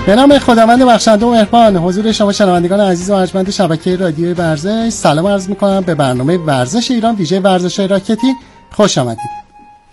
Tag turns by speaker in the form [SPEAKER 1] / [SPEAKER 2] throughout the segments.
[SPEAKER 1] به نام خداوند بخشنده و مهربان، حضور شما شنوندگان عزیز و ارجمند شبکه رادیوی ورزش سلام عرض می‌کنم. به برنامه ورزش ایران ویژه ورزش راکتی خوش آمدید.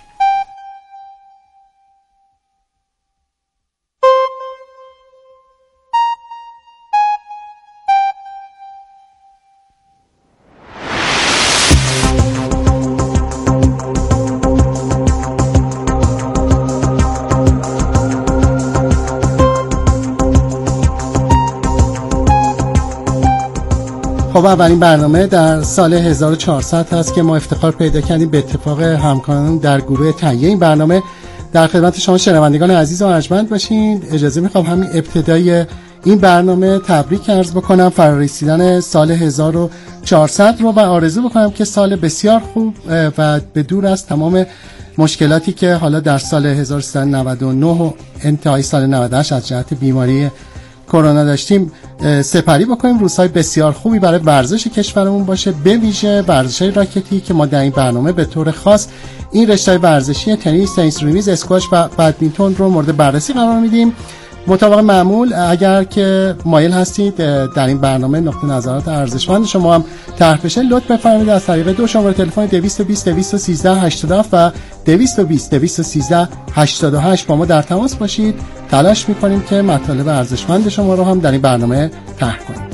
[SPEAKER 1] خب اولین برنامه در سال 1400 هست که ما افتخار پیدا کردیم به اتفاق همکاران در گروه تهیه این برنامه در خدمت شما شنوندگان عزیز و ارجمند باشین. اجازه میخوام همین ابتدای این برنامه تبریک عرض بکنم فرارسیدن سال 1400 رو و آرزو بکنم که سال بسیار خوب و به دور از تمام مشکلاتی که حالا در سال 1399 و انتهای سال 98 از جهت بیماری کرونا داشتیم سپری بکنیم. روزهای بسیار خوبی برای ورزش کشورمون باشه، به ویژه ورزش‌های راکتی که ما در این برنامه به طور خاص این رشته ورزشی تنیس ریمیز، اسکواش و بدمینتون رو مورد بررسی قرار میدیم. مطابق معمول اگر که مایل هستید در این برنامه نقطه نظرات ارزشمند شما هم طرح بشه، لطف بفرمایید از طریق دو شماره تلفن 220 213 87 و 220 213 88 با ما در تماس باشید. تلاش می‌کنیم که مطالب ارزشمند شما رو هم در این برنامه طرح کنیم.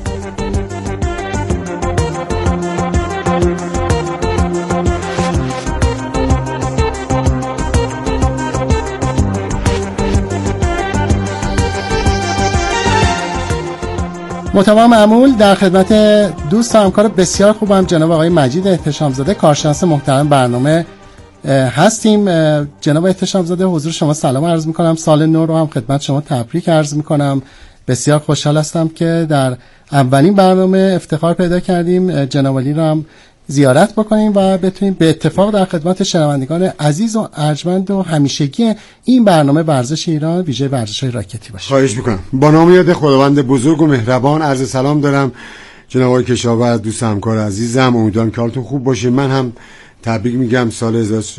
[SPEAKER 1] مطابق معمول در خدمت دوست و همکار بسیار خوبم جناب آقای مجید احتشامزاده کارشناس محترم برنامه هستیم. جناب احتشامزاده حضور شما سلام عرض میکنم، سال نو رو هم خدمت شما تبریک عرض میکنم. بسیار خوشحال هستم که در اولین برنامه افتخار پیدا کردیم جناب علی رو هم زیارت بکنیم و بتونیم به اتفاق در خدمت شنوندگان عزیز و ارجمند و همیشگی این برنامه ورزش ایران ویژه ورزش‌های راکتی باشه.
[SPEAKER 2] خواهش میکنم. با نام یاد خداوند بزرگ و مهربان عرض سلام دارم جناب آقای کشاورز، دوست همکار عزیزم. امیدوارم که حالتون خوب باشه. من هم تبریک میگم سال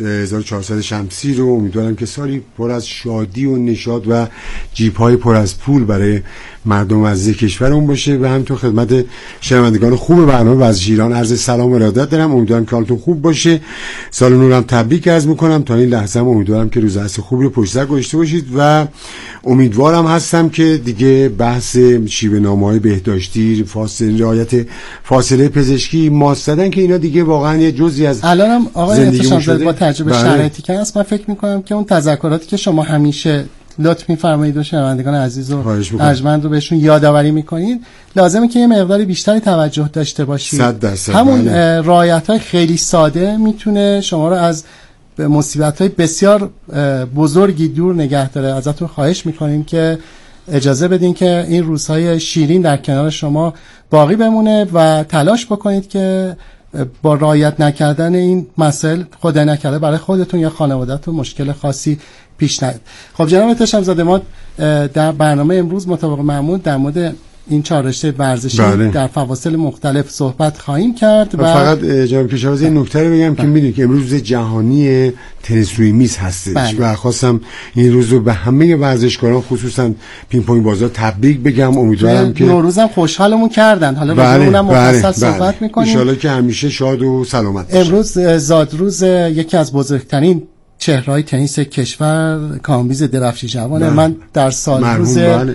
[SPEAKER 2] 1400 شمسی رو. امیدوارم که سالی پر از شادی و نشاط و جیب‌های پر از پول برای مردم عزیز کشورمون باشه و همینطور خدمت شنوندگان خوب برنامه ورزش ایران عرض سلام و ارادت دارم. امیدوارم که حالتون خوب باشه. سال نو هم تبریک عرض میکنم. تا این لحظه امیدوارم که روز عصر خوبی رو پشت سر گذاشته باشید و امیدوارم هستم که دیگه بحث شیوه نامه‌های بهداشتی، رعایت فاصله پزشکی، ماسک زدن که اینا دیگه واقعا یه جزئی از
[SPEAKER 1] الانم آقای احتشامزاده با تجربه شرایطی که هست من فکر میکنم که اون تذکراتی که شما همیشه لطف می‌فرمایید و شنوندگان عزیز و ارجمند رو بهشون یادآوری می‌کنید، لازمه که یه مقداری بیشتری توجه داشته باشید.
[SPEAKER 2] 100%
[SPEAKER 1] همون رعایت‌های خیلی ساده میتونه شما رو از مصیبت‌های بسیار بزرگی دور نگه داره. ازتون خواهش می‌کنیم که اجازه بدین که این روزهای شیرین در کنار شما باقی بمونه و تلاش بکنید که با رعایت نکردن این مسائل خدای نکرده برای خودتون یا خانواده‌تون مشکل خاصی پیش نیاد. خب جناب احتشامزاده ما در برنامه امروز مطابق معمول در مورد این 4 رشته ورزشی در فواصل مختلف صحبت خواهیم کرد و
[SPEAKER 2] فقط جناب کشاورز این نکته رو بگم که میدونید که امروز روز جهانی تنیس روی میز هستش و خواستم این روز رو به همه ورزشکاران خصوصا پینگ پونگ بازا تبریک بگم. امیدوارم که
[SPEAKER 1] نوروزم خوشحالمون کردن. حالا راجع اونم مفصل صحبت می‌کنیم.
[SPEAKER 2] ان شاءالله که همیشه شاد و سلامت
[SPEAKER 1] باشید. امروز زادروز یکی از بزرگترین چهره‌های تنیس کشور کامبیز درفشی جوانه. من در سال روز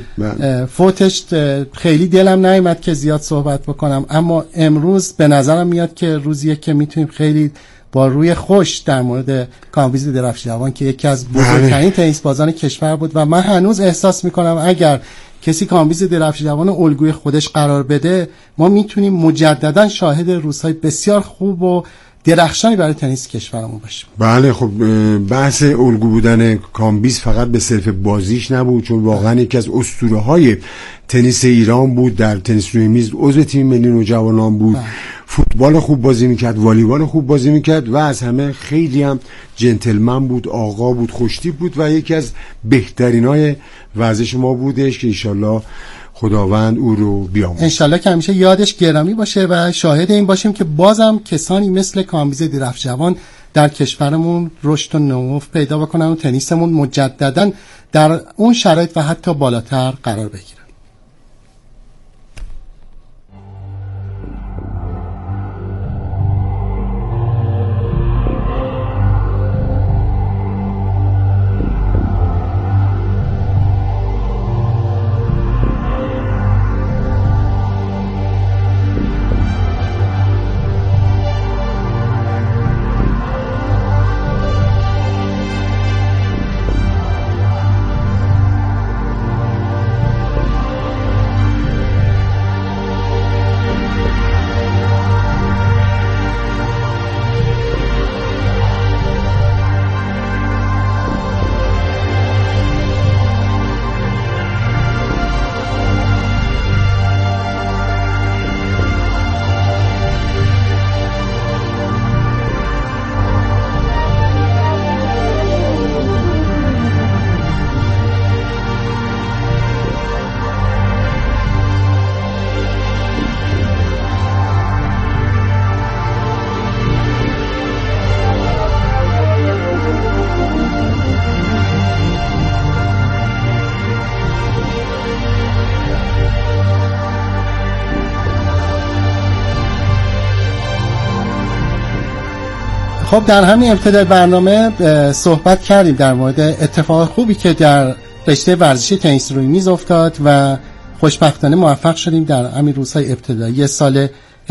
[SPEAKER 1] فوتش خیلی دلم نیامد که زیاد صحبت بکنم، اما امروز به نظرم میاد که روزیه که میتونیم خیلی با روی خوش در مورد کامبیز درفشی جوان که یکی از بزرگترین تنیس بازان کشور بود و من هنوز احساس میکنم اگر کسی کامبیز درفشی جوان الگوی خودش قرار بده ما میتونیم مجددا شاهد روزهای بسیار خوب و درخشانی برای تنیس کشورمون باشیم.
[SPEAKER 2] بله خب بحث الگو بودن کامبیز فقط به صرف بازیش نبود، چون واقعا یکی از اسطوره‌های تنیس ایران بود. در تنیس روی میز عضو تیم ملی نوجوانان بود. فوتبال خوب بازی میکرد، والیبال خوب بازی میکرد و از همه خیلی هم جنتلمن بود، آقا بود، خوشتیپ بود و یکی از بهترینای ورزش ما بودش که انشالله خداوند او رو بیامرزه.
[SPEAKER 1] انشالله که همیشه یادش گرامی باشه و شاهد این باشیم که بازم کسانی مثل کامبیز درفشجوان در کشورمون رشد و نمو پیدا بکنن و تنیسمون مجددا در اون شرایط و حتی بالاتر قرار بگیره. خب در همین ابتدای برنامه صحبت کردیم در مورد اتفاق خوبی که در رشته ورزشی تنیس روی میز افتاد و خوشبختانه موفق شدیم در همین روزهای ابتدایی سال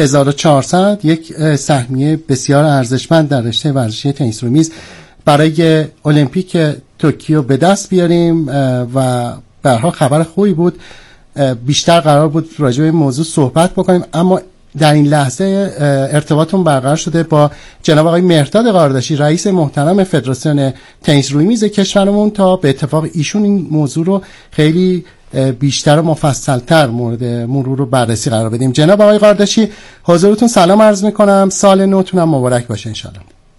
[SPEAKER 1] 1400 یک سهمیه بسیار ارزشمند در رشته ورزشی تنیس روی میز برای المپیک توکیو به دست بیاریم و به هر حال خبر خوبی بود. بیشتر قرار بود راجع به این موضوع صحبت بکنیم، اما در این لحظه ارتباطمون برقرار شده با جناب آقای مهرداد قاردشی، رئیس محترم فدراسیون تنیس روی میز کشورمون، تا به اتفاق ایشون این موضوع رو خیلی بیشتر و مفصل‌تر مورد مرور و بررسی قرار بدیم. جناب آقای قاردشی، حضورتون سلام عرض می‌کنم، سال نوتون هم مبارک باشه انشالله.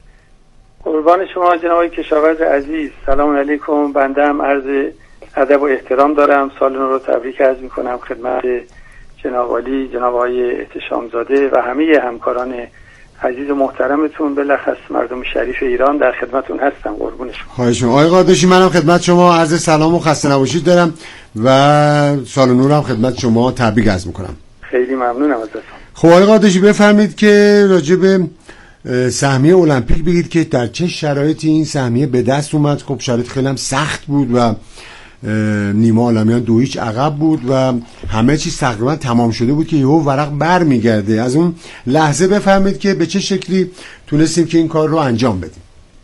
[SPEAKER 3] قربان شما جناب آقای کشاورز عزیز، سلام علیکم. بنده هم عرض ادب و احترام دارم، سال نو رو تبریک عرض می‌کنم خدمت جناب عالی، جناب آقای احتشامزاده و همه همکاران عزیز و محترمتون. بالاخص مردم شریف ایران در خدمتون هستم. قربون شما.
[SPEAKER 2] خواهش می‌کنم آقای قاردشی، منم خدمت شما عرض سلام و خسته نباشید دارم و سال نو رو هم خدمت شما تبریک عرض می‌کنم.
[SPEAKER 3] خیلی ممنونم ازتون.
[SPEAKER 2] خب آقای قاردشی بفرمایید که راجع به سهمیه المپیک بگید که در چه شرایطی این سهمیه به دست اومد. خب شرایط خیلی هم سخت بود و نیما عالمیان 2-0 عقب بود و همه چیز تقریبا تمام شده بود که یهو ورق برمیگرده. از اون لحظه بفرمایید که به چه شکلی تونستیم که این کار رو انجام بدیم.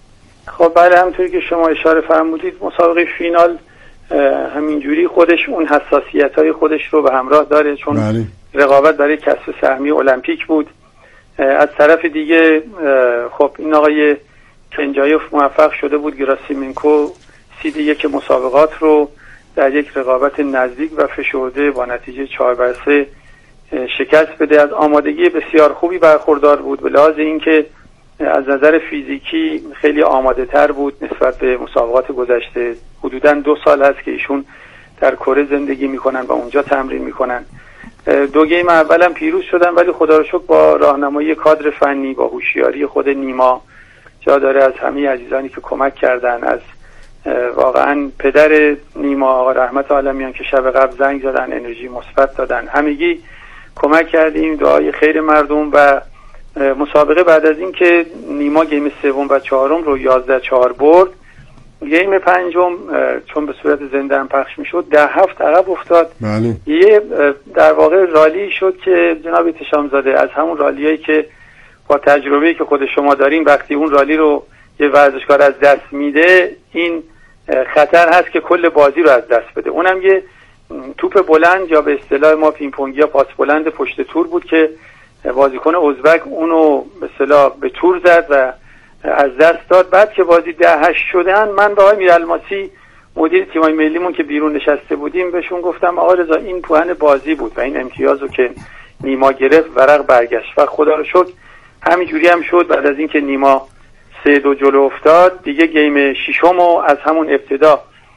[SPEAKER 3] خب بله، همونطوری که شما اشاره فرمودید مسابقه فینال همینجوری خودش اون حساسیت‌های خودش رو به همراه داره، چون بله. رقابت برای کسب سهمیه المپیک بود. از طرف دیگه خب این آقای کنجایف موفق شده بود گراسیمنکو سید یک مسابقات رو در یک رقابت نزدیک و فشرده با نتیجه 4-3 شکست بده. از آمادگی بسیار خوبی برخوردار بود، به لحاظ اینکه از نظر فیزیکی خیلی آماده تر بود نسبت به مسابقات گذشته. حدوداً 2 سال هست که ایشون در کره زندگی میکنن و اونجا تمرین میکنن. 2 گیم اولم پیروز شدن، ولی خدا رو شکر با راهنمایی کادر فنی، با هوشیاری خود نیما، جا داره از همه عزیزانی که کمک کردن، از واقعا پدر نیما آقا رحمت عالمیان که شب قبل زنگ زدن انرژی مثبت دادن، همگی کمک کردیم، دعای خیر مردم. و مسابقه بعد از این که نیما گیم 3 و 4 رو 11-4 برد، گیم 5 چون به صورت زنده هم پخش میشد 10-7 عقب افتاد.
[SPEAKER 2] بله.
[SPEAKER 3] یه در واقع رالی شد که جناب احتشامزاده از همون رالیایی که با تجربه‌ای که خود شما دارین وقتی اون رالی رو یه ورزشکار از دست میده، این خطر هست که کل بازی رو از دست بده. اونم یه توپ بلند یا به اصطلاح ما پینگ پونگ یا پاس بلند پشت تور بود که بازیکن ازبک اونو به اصطلاح به تور زد و از دست داد. بعد که بازی 10-8 شدن، من با آقای میرالماسی مدیر تیمای ملیمون که بیرون نشسته بودیم بهشون گفتم آقا رضا این پوان بازی بود و این امتیازو که نیما گرفت ورق برگشت و خدا رو شکر همینجوری هم شد. بعد از اینکه نیما 3-2 جلو افتاد، دیگه گیم 6 رو از همون ابتدا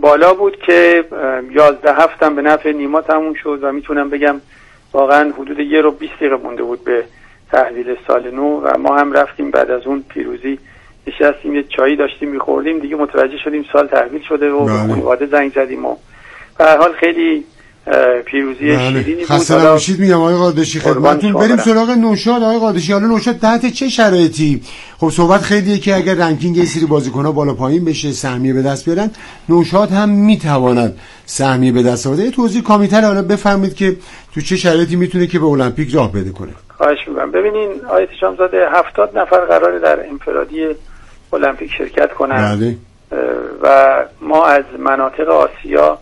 [SPEAKER 3] بالا بود که 11 هفتم به نفع نیما تموم شد و میتونم بگم واقعا حدود 1 رو 20 دقیقه مونده بود به تحویل سال نو و ما هم رفتیم بعد از اون پیروزی نشستیم یه چایی داشتیم میخوردیم دیگه متوجه شدیم سال تحویل شده و به خانواده زنگ زدیم و به هر حال خیلی پیروزی شیرینی بود.
[SPEAKER 2] خسته نباشید میگم آقای قادشی خدمتتون. بریم سراغ نوشاد. آقای قادشی حالا نوشاد تحت چه شرایطی؟ خب صحبت خیلیه که اگر رنکینگ یه سری بازیکن‌ها بالا پایین بشه سهمیه به دست بیارن نوشاد هم میتواند سهمیه به دست آورده. یه توضیح کامل‌تر حالا بفرمایید که تو چه شرایطی میتونه که به المپیک راه پیدا کنه.
[SPEAKER 3] خواهش می‌کنم. ببینین آقای شامزاده 70 نفر قراره در انفرادی المپیک شرکت کنن.
[SPEAKER 2] بله.
[SPEAKER 3] و ما از مناطق آسیا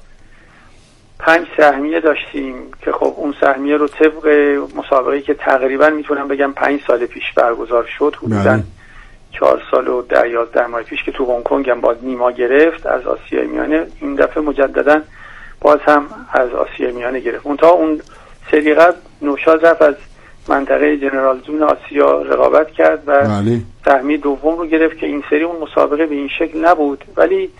[SPEAKER 3] 5 سهمیه داشتیم که خب اون سهمیه رو طبق مسابقه‌ای که تقریبا میتونم بگم 5 سال پیش برگزار شد حدوداً 4 سال و 11 ماه پیش که تو هنگ کنگ هم باز نیما گرفت از آسیای میانه، این دفعه مجددا باز هم از آسیای میانه گرفت. منتها اون سری قبل نوشاد رفت از منطقه جنرال زون آسیا رقابت کرد و سهمیه دوم رو گرفت که این سری اون مسابقه به این شکل نبود، ولی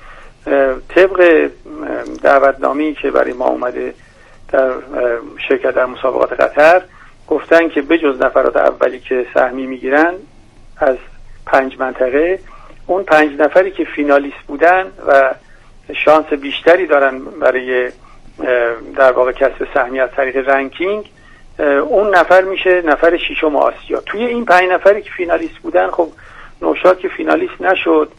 [SPEAKER 3] طبق دعوتنامه‌ای که برای ما اومده در شرکت در مسابقات قطر گفتن که بجز نفرات اولی که سهمی میگیرن از 5 منطقه، اون 5 نفری که فینالیست بودن و شانس بیشتری دارن برای در واقع کسب سهمیه از طریق رنکینگ، اون نفر میشه نفر 6م آسیا. توی این 5 نفری که فینالیست بودن خب نوشاد که فینالیست نشد.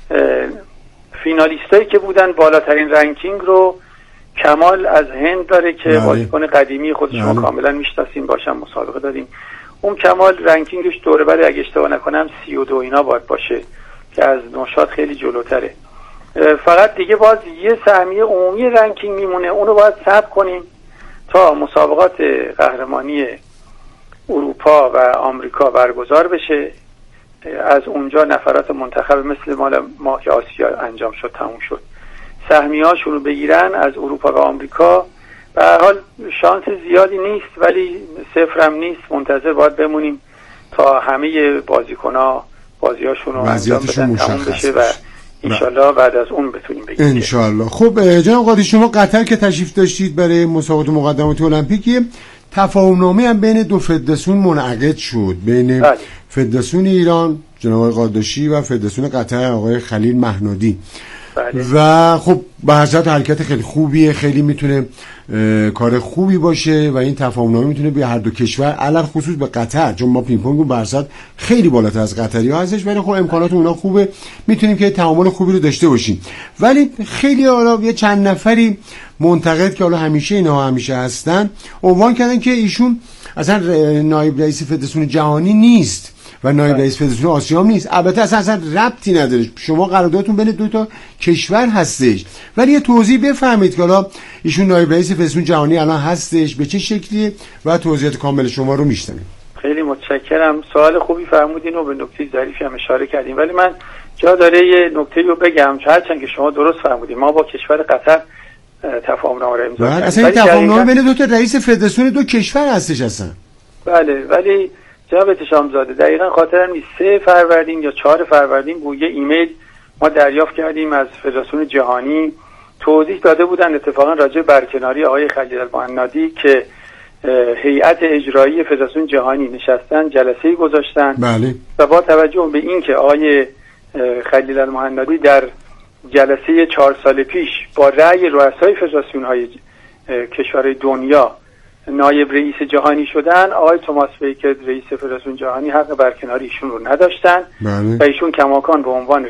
[SPEAKER 3] فینالیستایی که بودن بالاترین رنکینگ رو کمال از هند داره که بازیکن قدیمی خود شما کاملا میشناسین، باشم مسابقه دادیم. اون کمال رنکینگش دوره بعد اگه اشتباه نکنم 32 اینا باید باشه که از نوشاد خیلی جلوتره. فقط دیگه باز یه سهمیه عمومی رنکینگ میمونه، اونو باید صبر کنیم تا مسابقات قهرمانی اروپا و آمریکا برگزار بشه. از اونجا نفرات منتخب مثل ما که آسیا انجام شد تموم شد سهمیه‌هاشون رو بگیرن از اروپا و آمریکا. به هر حال شانس زیادی نیست ولی صفر هم نیست، منتظر باید بمونیم تا همه بازیکن‌ها بازیاشون رو انجام بدن تموم بشه و انشالله بعد از اون بتونیم بگیم
[SPEAKER 2] انشالله. خب جناب قاضی شما قطر که تشریف داشتید برای مسابقات مقدمات المپیک، تفاهم‌نامه هم بین دو فدراسیون منعقد شد، بین فدراسیون ایران جناب آقای قادشی و فدراسیون قطر آقای خلیل مهنادی. و خب به هر صورت حرکت خیلی خوبیه، خیلی میتونه کار خوبی باشه و این تفاهم‌نامه میتونه به هر دو کشور علل خصوص به قطر، چون ما پینگ پونگ به هر صورت خیلی بالاتر از قطری‌ها هستش ولی خب امکانات اونها خوبه، میتونیم که تعامل خوبی رو داشته باشیم. ولی خیلی حالا یه چند نفری منتقد که حالا همیشه اینها همیشه هستن عنوان کردن که ایشون اصلا نایب رئیس فدراسیون جهانی نیست و نایب رئیس فدراسیون آسیا هم نیست. البته اصلا ربطی نداره، شما قراردادتون بین دو تا کشور هستش، ولی یه توضیح بفهمید که حالا ایشون نایب رئیس فدراسیون جهانی الان هستش به چه شکلیه و توضیحات کامل شما رو میشنویم.
[SPEAKER 3] خیلی متشکرم، سوال خوبی فرمودین و به نکته ظریفی هم اشاره کردین، ولی من جا داره یه نکته رو بگم. هرچند که شما درست فرمودین ما با کشور قطر تفاهم‌نامه رو امضا کردیم،
[SPEAKER 2] اصلا این تفاهم‌نامه بین دو تا رئیس فدراسیون دو کشور هستش اصلا.
[SPEAKER 3] بله، ولی جناب شامزاده دقیقاً خاطرم نیست 3 فروردین یا 4 فروردین بود یه ایمیل ما دریافت کردیم از فدراسیون جهانی، توضیح داده بودن اتفاقا راجع برکناری آقای خلیل المهندی که هیئت اجرایی فدراسیون جهانی نشستن جلسه‌ای گذاشتن.
[SPEAKER 2] بله.
[SPEAKER 3] و با توجه به اینکه آقای خلیل المهندی در جلسه 4 سال پیش با رأی رؤسای فدراسیون‌های کشورهای دنیا نایب رئیس جهانی شدن، آقای توماس بیکر رئیس فدراسیون جهانی حق برکناری ایشون رو نداشتن.
[SPEAKER 2] بله.
[SPEAKER 3] و ایشون کماکان به عنوان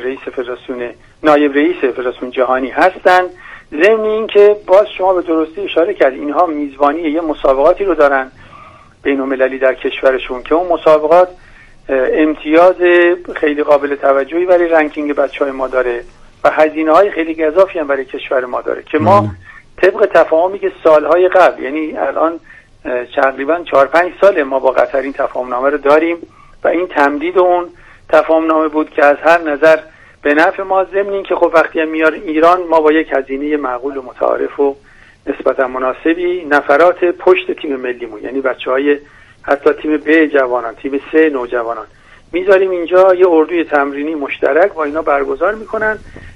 [SPEAKER 3] نایب رئیس فدراسیون جهانی هستن. ضمن این که باز شما به درستی اشاره کردید اینها میزبانی یه مسابقاتی رو دارن بین‌المللی در کشورشون که اون مسابقات امتیاز خیلی قابل توجهی برای رنکینگ بچهای ما داره و هزینه‌های خیلی گزافی هم برای کشور ما داره که ما طبق تفاهمی که سالهای قبل، یعنی الان تقریبا 4-5 ساله ما با قطر این تفاهمنامه رو داریم و این تمدید اون تفاهمنامه بود که از هر نظر به نفع ما، ضمن این که خب وقتی هم میار ایران ما با یک هزینه معقول و متعارف و نسبتا مناسبی نفرات پشت تیم ملیمون، یعنی بچهای حتی تیم ب جوانان، تیم س نوجوانان میذاریم اینجا، یه اردوی تمرینی مشترک با اینا برگزار میکنن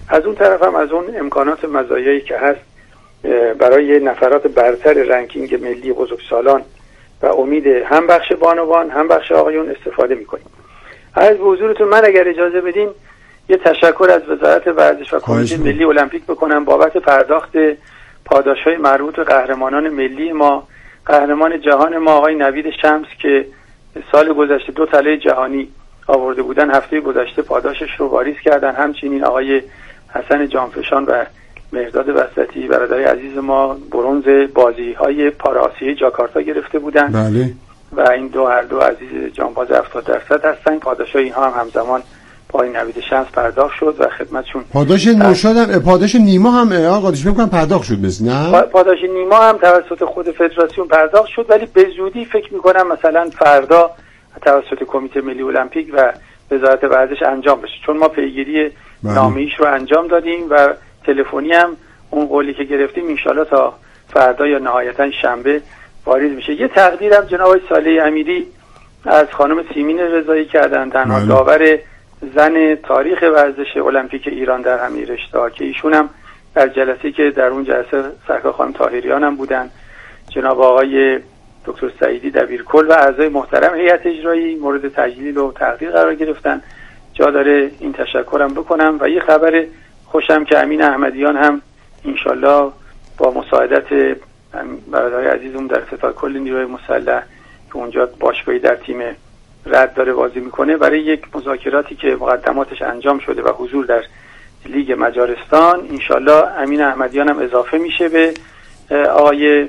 [SPEAKER 3] از اون طرف هم از اون امکانات مزایایی که هست برای نفرات برتر رنکینگ ملی بزرگسالان و امید هم بخش بانوان هم بخش آقایون استفاده میکنیم. عرض به حضورتون من اگر اجازه بدین یه تشکر از وزارت ورزش و کمیته ملی المپیک بکنم بابت پرداخت پاداش‌های مربوط به قهرمانان ملی ما. قهرمان جهان ما آقای نوید شمس که سال گذشته 2 طلای جهانی آورده بودن، هفته گذشته پاداشش رو واریز کردن. همچنین آقای حسن جانفشان و مهرداد وسطی برادرای عزیز ما برنز بازی‌های پاراسیای جاکارتا گرفته بودن.
[SPEAKER 2] بله.
[SPEAKER 3] و این هر دو عزیز جانباز 70% هستن. پاداش‌های اینها هم همزمان با این نوید شمس پرداخت شد و خدمتشون
[SPEAKER 2] پاداش نوشاد هم پاداش نیما هم قادش میگم پرداخت شد مثل نه
[SPEAKER 3] پاداش نیما هم توسط خود فدراسیون پرداخت شد، ولی به زودی فکر می‌کنم مثلا فردا توسط کمیته ملی المپیک و وزارت ورزش انجام بشه، چون ما پیگیری نامه‌ایش رو انجام دادیم و تلفنی هم اون قولی که گرفتیم انشالله تا فردا یا نهایتا شنبه واریز میشه. یه تقدیرم جناب آقای صالح امیری از خانم سیمین رضایی کردن، تنها داور زن تاریخ ورزش المپیک ایران در همین رشته‌ها که ایشون هم در جلسه‌ای که در اون جلسه سرکار خانم طاهریان هم بودن، جناب آقای دکتر سعیدی دبیرکل و اعضای محترم هیئت اجرایی مورد تجلیل و تقدیر قرار گرفتن. جا داره این تشکرم بکنم. و یه خبر خوشم که امین احمدیان هم انشالله با مساعدت برادرای عزیزم در افتتاح کل نیروی مسلح که اونجا باشگاهی در تیم رد داره بازی میکنه، برای یک مذاکراتی که مقدماتش انجام شده و حضور در لیگ مجارستان انشالله امین احمدیان هم اضافه میشه به آقای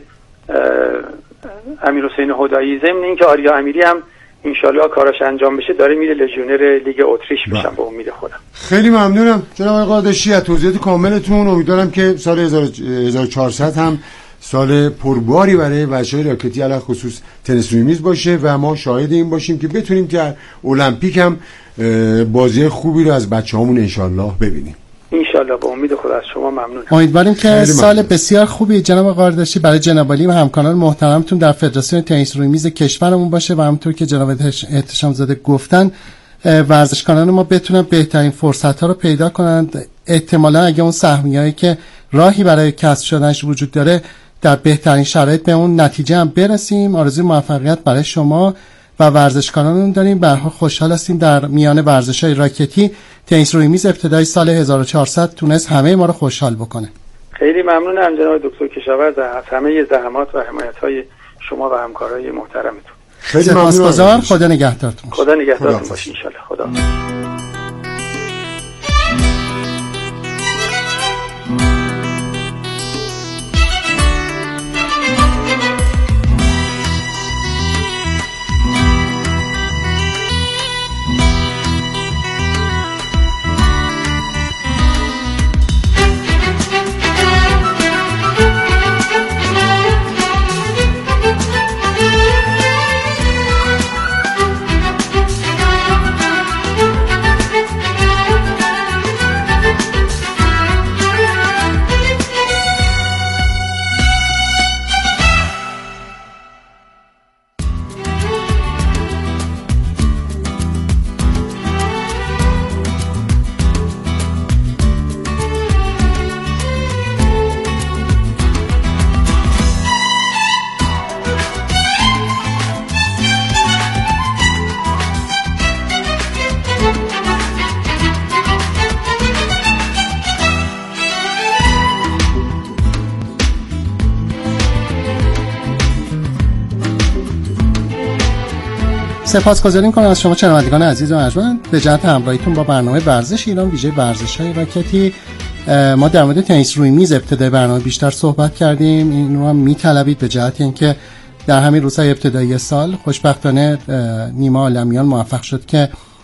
[SPEAKER 3] امیر حسین هدایی. ضمن اینکه آریا امیری هم انشالله کاراش انجام بشه داره میره لژیونر لیگ اتریش بشن به امید خودم.
[SPEAKER 2] خیلی ممنونم جناب آقای قادشی از توضیحات کاملتون. امیدوارم که سال 1400 هم سال پرباری برای بچه‌های راکتی علاوه خصوص تنیس روی میز باشه و ما شاهد این باشیم که بتونیم که المپیک هم بازی خوبی رو از بچه‌هامون انشالله ببینیم.
[SPEAKER 3] انشالله با امید خدا. از شما ممنونم.
[SPEAKER 1] امیدواریم که سال بسیار خوبی جناب قاردشی برای جناب علی و همکاران محترمتون در فدراسیون تنیس روی میز کشورمون باشه و همونطور که جناب احتشام زاده گفتن ورزشکاران ما بتونن بهترین فرصت‌ها رو پیدا کنند. احتمالاً اگه اون سهمیه‌ای که راهی برای کسب شدنش وجود داره در بهترین شرایط به اون نتیجه هم برسیم. آرزوی موفقیت برای شما و ورزشکارانمون داریم. به هر حال خوشحال هستیم در میان ورزش‌های راکتی تنیس روی میز ابتدای سال 1400 تونست همه ما رو خوشحال بکنه.
[SPEAKER 3] خیلی ممنونم جناب دکتر کشاورز از همه زحمات و حمایت‌های شما و همکارای محترمتون.
[SPEAKER 2] خیلی
[SPEAKER 1] سپاسگزار. خدا نگهدارتون.
[SPEAKER 3] خدا نگهدارتون باشه ان شاء الله. خدا.
[SPEAKER 1] سپاسگزاری می‌کنم از شما شنوندگان عزیز و ارجمند به جهت همراهیتون با برنامه ورزش ایران ویژه ورزش‌های راکتی. ما در مورد تنیس روی میز ابتدای برنامه بیشتر صحبت کردیم. این رو هم می‌طلبید به جهت اینکه در همین روزهای ابتدایی سال خوشبختانه نیما عالمیان موفق شد که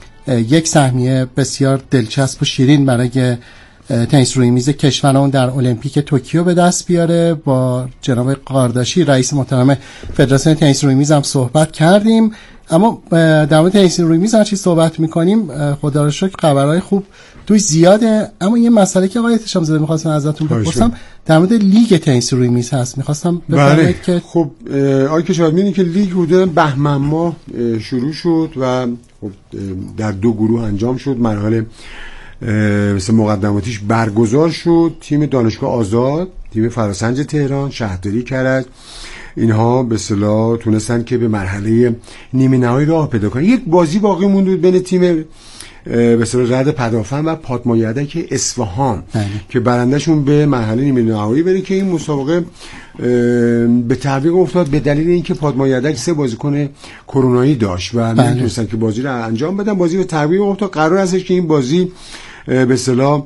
[SPEAKER 1] یک سهمیه بسیار دلچسب و شیرین برای تنیس روی میز کشورمون در المپیک توکیو به دست بیاره. با جناب قاردشی رئیس محترم فدراسیون تنیس روی میز هم صحبت کردیم. اما در مورد تنیس روی میز هر چی صحبت میکنیم خدا رو شکر خبرهای خوب توش زیاده. اما یه مسئله که آقای احتشام زاده میخواستم ازتون بپرسم در مورد لیگ تنیس روی میز هست. میخواستم بفرمایید که
[SPEAKER 2] خب آقای کشاورز می‌بینید که لیگ حدود بهمن ماه شروع شد و خب در 2 گروه انجام شد. مرحله مثل مقدماتیش برگزار شد. تیم دانشگاه آزاد، تیم فراسنج تهران، شهرداری کرج، اینها به اصطلاح تونستن که به مرحله نیمه نهایی راه پیدا کنن. یک بازی باقی موند بین تیم به اصطلاح رد پدافند و پاتمایدک اصفهان که برندشون به مرحله نیمه نهایی بره که این مسابقه به تعویق افتاد به دلیل اینکه پاتمایدک 3 بازیکن کرونایی داشت و نمیتونستن که بازی رو انجام بدن. بازی به تعویق افتاد. قرار هستش که این بازی به اصطلاح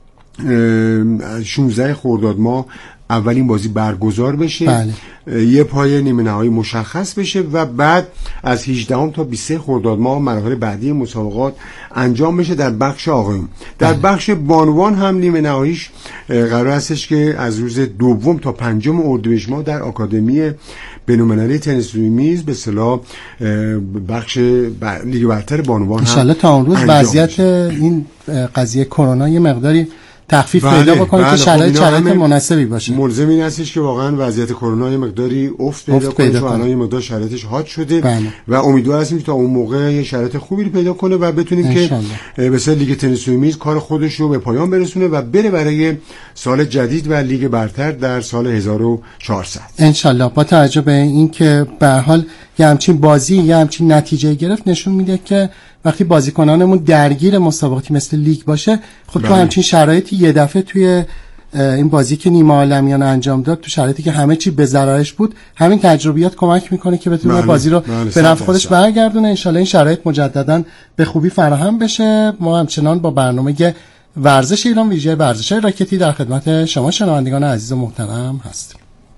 [SPEAKER 2] 16 خرداد ماه اولین بازی برگزار بشه. یه پای نیمه نهایی مشخص بشه و بعد از 18 تا 23 خرداد ماه مراحل بعدی مسابقات انجام بشه در بخش آقایون. در بخش بانوان هم نیمه نهاییش قرار هستش که از روز 2 تا 5 اردیبهشت ماه در آکادمی بین‌المللی تنیس روی میز به اصطلاح بخش لیگ برتر بانوان ان
[SPEAKER 1] شاءالله تا اون روز وضعیت این قضیه کرونا یه مقداری تخفیف پیدا بکنه که شرایط مناسبی باشه.
[SPEAKER 2] ملزم این هستش که واقعا وضعیت کرونا یه مقداری افت پیدا کنه چون الان یه مقدار شرایطش حاد شده و امیدوار هستیم تا اون موقع یه شرایط خوبی رو پیدا کنه و بتونیم که مثلا لیگ تنیس روی میز کار خودش رو به پایان برسونه و بره برای سال جدید و لیگ برتر در سال 1400
[SPEAKER 1] ان شاءالله. با توجه به این که به هر حال یه همچین بازی یه همچین نتیجه گرفت نشون میده که وقتی بازیکنانمون درگیر مسابقاتی مثل لیگ باشه خب تو همچین شرایطی یه دفعه توی این بازی که نیمه عالمیان انجام داد تو شرایطی که همه چی به ضررش بود همین تجربیات کمک میکنه که بتونه بازی رو به نفع خودش برگردونه. انشالله این شرایط مجددا به خوبی فراهم بشه. ما همچنان با برنامه ورزش ایران ویژه ورزش‌های راکتی در خدمت شما شنوندگان عزیز و محترم هستیم.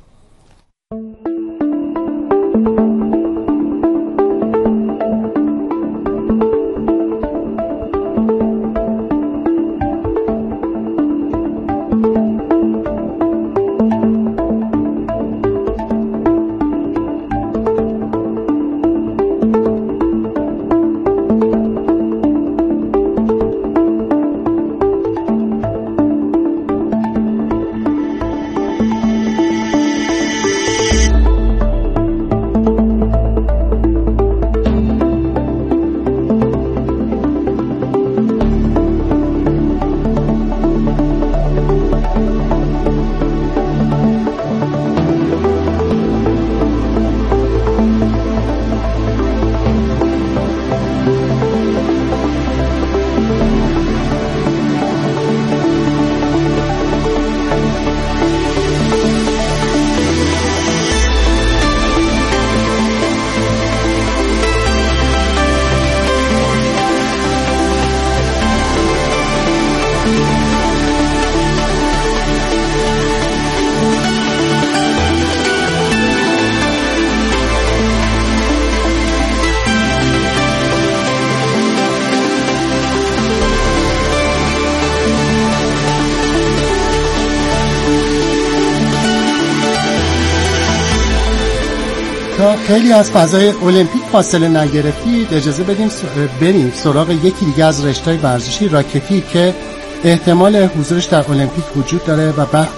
[SPEAKER 1] خیلی از فضای المپیک فاصله نگرفتید اجازه بدیم بریم سراغ یکی دیگه از رشته‌های ورزشی راکتی که احتمال حضورش در المپیک وجود داره و بخت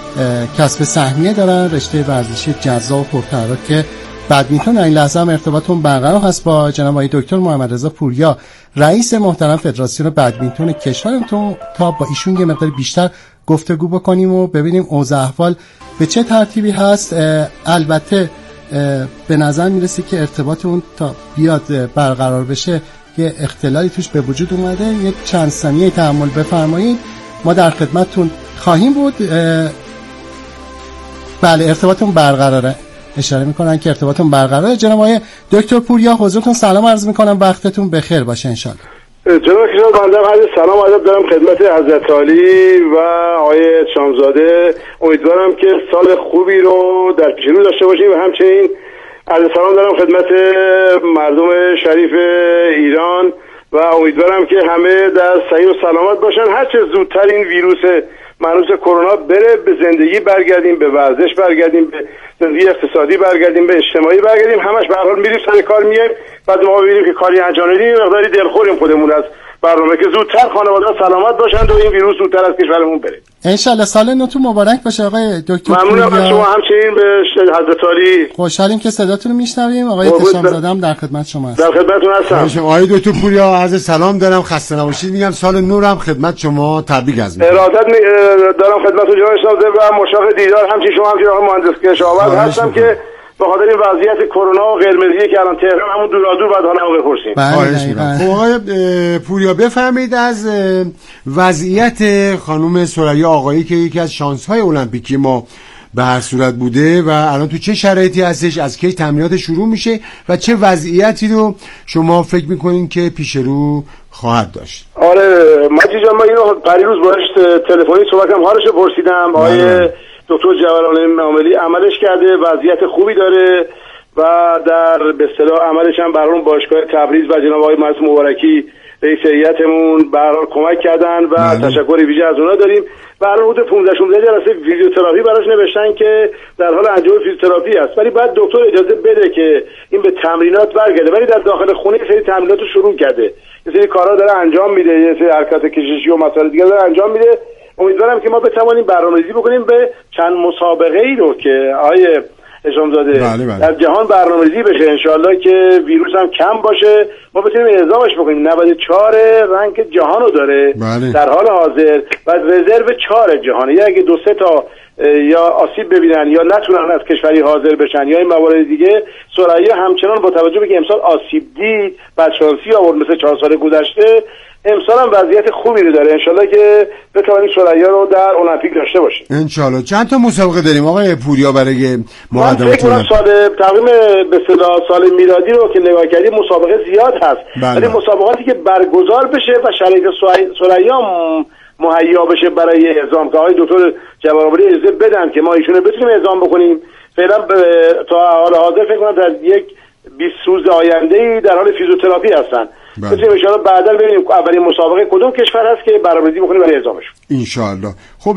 [SPEAKER 1] کسب سهمیه دارن. رشته ورزشی جذاب و پرتحرک که بدمینتون. این لحظه هم ارتباطمون برقرار هست با جناب آقای دکتر محمد رضا پوریا رئیس محترم فدراسیون بدمینتون کشورمون تا با ایشون یه مقدار بیشتر گفتگو بکنیم و ببینیم اوضاع احوال به چه ترتیبی هست. البته به نظر میرسه که ارتباط اون تا بیاد برقرار بشه یه اختلالی توش به وجود اومده. یه چند ثانیه تحمل بفرمایید، ما در خدمتتون خواهیم بود. بله ارتباطتون برقراره، اشاره میکنن که ارتباطتون برقراره. جناب آقای دکتر پوریا حضورتون سلام عرض میکنم، وقتتون بخیر باشه انشالله.
[SPEAKER 4] جناب کشور بنده عرض سلام ادب دارم خدمت حضرت عالی و آقای شامزاده. امیدوارم که سال خوبی رو در پیش رو داشته باشیم و همچنین عرض سلام دارم خدمت مردم شریف ایران و امیدوارم که همه در صحیح و سلامت باشن. هرچه زودتر این ویروس منوس کرونا بره، به زندگی برگردیم، به ورزش برگردیم، به زندگی اقتصادی برگردیم، به اجتماعی برگردیم. همش به هر حال میریم سر کار میایم، بعد ما ببینیم که کاری انجام ندیم، مقداری دلخوریم خودمون از برنامه که زودتر خانواده‌ها سلامت باشند و این ویروس زودتر از کشورمون بره.
[SPEAKER 1] انشالله. سال نوتون مبارک باشه آقای دکتر.
[SPEAKER 4] ممنونم از شما، همچنین به حضرت عالی.
[SPEAKER 1] خوشحالیم که صداتون رو میشنویم. آقای تشامزاده هم در خدمت شما هستم.
[SPEAKER 4] در خدمتتون هستم.
[SPEAKER 2] آقای دکتر پوریا عرض سلام دارم، خسته نباشید میگم. سال نو هم خدمت شما تبریک عرض می‌کنم.
[SPEAKER 4] ارادت دارم خدمت جناب شامزاده و مشتاق دیدار، همچنین شما هم که آقای مهندس کشاورز هستم که به خاطر این وضعیت کرونا و قرمزی که الان تهران همون دورادور بعد حالا هم بپرسیم.
[SPEAKER 2] خواهش می‌کنم. خب آقای پوریا بفرمایید از وضعیت خانم ثریا آقایی که یکی از شانس‌های المپیکی ما به هر صورت بوده و الان تو چه شرایطی هستش، از کی تمرینات شروع میشه و چه وضعیتی رو شما فکر میکنین که پیش رو خواهد داشت؟
[SPEAKER 4] آره مجید جان، من اینو پریروز باهاش تلفنی صحبت کردم، حالش رو پرسیدم. آقای دکتر جوالانی معاملی عملش کرده، وضعیت خوبی داره و در به اصطلاح عملش هم برام باشگاه تبریز و جناب آقای مهندس مبارکی رئیس هیئتمون برام کمک کردن و تشکر ویژه از اونها داریم. برای حدود 15-16 جلسه فیزیوتراپی براش نوشتن که در حال انجام فیزیوتراپی است، ولی بعد دکتر اجازه بده که این به تمرینات برگرده. ولی در داخل خونه سری تمرینات رو شروع کرده، یه سری کارا داره انجام میده، یه سری حرکات کششی و مسائل دیگه داره انجام میده. امیدوارم که ما بتوانیم برنامه‌ریزی بکنیم به چند مسابقه‌ای رو که آیه شامزاده در جهان برنامه‌ریزی بشه، انشالله که ویروس هم کم باشه، ما بتونیم اعزامش بکنیم. 94 رنک جهان رو داره در حال حاضر و رزرو 4 جهانه. یا اگه 2-3 تا یا آسیب ببینن یا نتونن از کشوری حاضر بشن یا این موارد دیگه، ثریا همچنان با توجه به که امسال آسیب دید بدشانسی آورد مثل 4 سال گذشته، امسال هم وضعیت خوبی رو داره. انشالله که بتوانیم ثریا رو در المپیک داشته باشیم.
[SPEAKER 2] انشالله. چند تا مسابقه داریم آقای پوریا برای مقدماتون؟
[SPEAKER 4] سال تقویم به اصطلاح سال میلادی رو که نگاه کردیم مسابقه زیاد هست، ولی مسابقاتی که برگزار بشه و شرایط ثریا مهیا بشه برای اعزام که آقای دکتر جوابی اجازه بدن که ما ایشونو بتونیم اعزام بکنیم. فعلا تا حال حاضر فکر کنم در یک 20 روز آینده در حال فیزیوتراپی هستن. بتونیم ان شاءالله بعدا ببینیم اولین مسابقه کدوم کشور هست که برنامه‌ریزی بکنیم برای اعزامشون
[SPEAKER 2] ان شاءالله. خب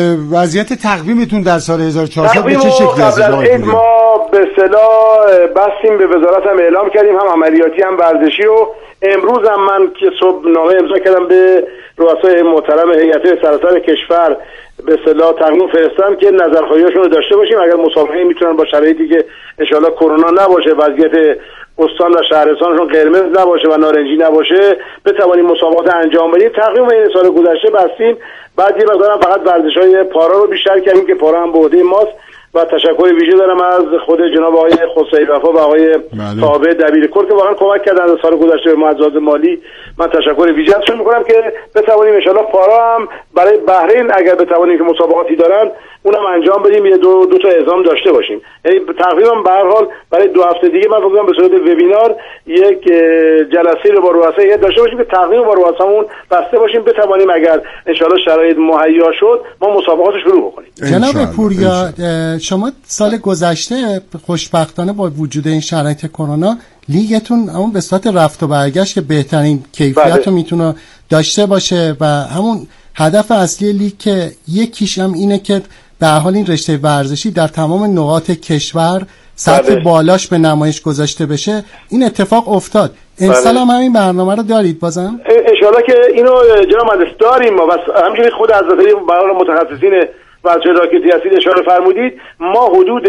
[SPEAKER 2] وضعیت تقویمتون در سال 1400 به چه شکلی است؟
[SPEAKER 4] ما به اصطلاح بستیم، به وزارت هم اعلام کردیم، هم عملیاتی هم ورزشی رو. امروز هم من که صبح نامه امضا کردم به رؤسای محترم هیئت سراسر کشور به اصطلاح تقویم فرستادم که نظرخواهیاشون رو داشته باشیم. اگر مسابقه میتونن با شرایطی که ان شاءالله کرونا نباشه، وضعیت استان و شهرستانشون قرمز نباشه و نارنجی نباشه، بتوانیم مسابقات انجام بدیم. تقریبا این سال گذشته بستیم، بعد یه مقدار فقط ورزش‌های پارا رو بیشتر کردیم که پارا هم به عهده ماست و تشکر ویژه دارم از خود جناب آقای خسروی وفا و آقای تابع دبیرکل که واقعا کمک کردن از سال گذشته به معزز مالی. من تشکر ویژه ازشون می‌کنم که بتوانیم ان شاءالله پارا هم برای بحرین اگر بتوانیم که مسابقاتی دارن اونم انجام بدیم، یه دو تا اعزام داشته باشیم. یعنی تقریبا به هر حال برای 2 هفته دیگه من فکر کنم به صورت وبینار یک جلسه رو با رؤسای هیئت داشته باشیم که تقریبا با رؤسامون بسته باشیم، بتوانیم اگر ان شاءالله شرایط مهیا شد ما مسابقات رو شروع بکنیم.
[SPEAKER 1] جناب پوریا، شما سال گذشته خوشبختانه با وجود این شرایط کرونا لیگتون اون به صورت رفت و برگشت که بهترین کیفیت رو میتونه داشته باشه و همون هدف اصلی لیگ که یکیش هم اینه که به حال این رشته ورزشی در تمام نقاط کشور سطح بالاش به نمایش گذاشته بشه، این اتفاق افتاد. امسال هم همین برنامه رو دارید بازم؟
[SPEAKER 4] انشاءالله که اینو جناب مهندس داریم ما، بس همینجوری خود از نظر برای متخصصین ورزش راکتی هستید اشاره فرمودید، ما حدود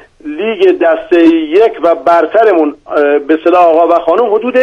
[SPEAKER 4] لیگ دسته 1 و برترمون به اصطلاح آقا و خانم حدود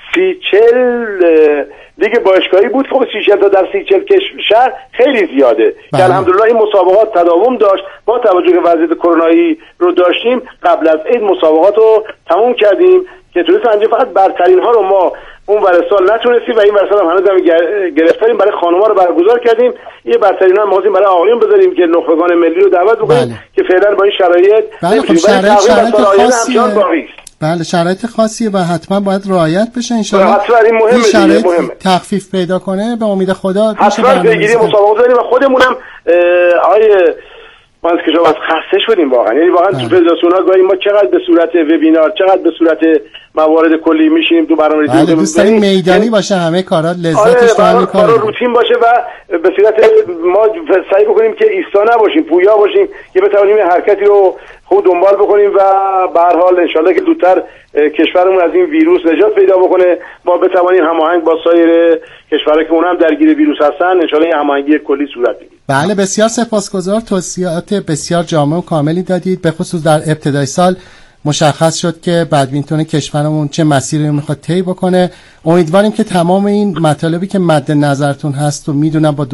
[SPEAKER 4] 30-40 لیگ باشگاهی بود. خب 30 تا در 30-40 شهر خیلی زیاده که الحمدلله این مسابقات تداوم داشت. با توجه به وضعیت کرونایی رو داشتیم قبل از عید مسابقات رو تموم کردیم که توریست انجام فقط برترین ها رو ما اون ورسال نتونستیم و این ورسال هم هنوز هم گرفتاریم، برای خانم‌ها رو برگزار کردیم. یه برترین ها می‌خواستیم برای آقایون بذاریم که نخبگان ملی رو دعوت بکنیم که فعلا با این شرایط
[SPEAKER 1] شرایط خاصیه. بله شرایط خاصیه و حتما باید رعایت بشه ان شاء الله.
[SPEAKER 4] حتما این مهمه،
[SPEAKER 1] شرایط تخفیف پیدا کنه به امید خدا.
[SPEAKER 4] حتما بگیریم مسابقه داریم و خودمونم آیه ما از کشاورز خسته شدیم واقعا. یعنی واقعا تو فدراسیون‌ها گاهی ما چقدر به صورت وبینار، چقدر به صورت موارد کلی میشیم تو برنامه‌ریزی.
[SPEAKER 1] بله دوست داریم میدانی باشه، همه کارا لذتش تو همین کارا
[SPEAKER 4] روتین باشه و به صورت ما سعی بکنیم که ایستا نباشیم، پویا باشیم که بتوانیم حرکتی رو خود دنبال بکنیم و به هر حال ان شاءالله که زودتر کشورمون از این ویروس نجات پیدا بکنه، ما بتوانیم هماهنگ با سایر کشورها که اونم درگیر ویروس هستن ان شاءالله هماهنگی کلی صورت بگیره.
[SPEAKER 1] بله بسیار سپاسگزار، توصیات بسیار جامع و کاملی دادید. به خصوص در ابتدای سال مشخص شد که بدمینتون کشورمون چه مسیری رو میخواد طی بکنه. امیدواریم که تمام این مطالبی که مد نظرتون هست و میدونم با